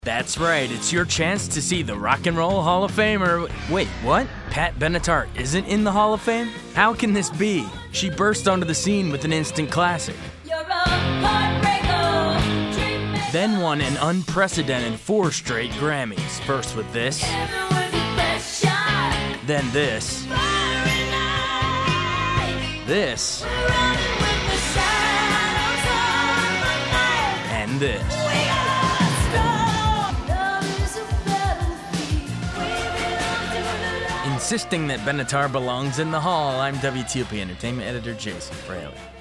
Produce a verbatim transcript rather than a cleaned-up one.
That's right, it's your chance to see the Rock and Roll Hall of Famer. Wait, what? Pat Benatar isn't in the Hall of Fame? How can this be? She burst onto the scene with an instant classic. You're a heartbreaker, dream maker. Then won an unprecedented four straight Grammys. First with this, Ever with your best shot. then this, Fiery night. this, Running with the shadows of the night. and this. We are strong. Love is a battlefield. We belong to the light. Insisting that Benatar belongs in the Hall, I'm W T O P Entertainment Editor Jason Fraley.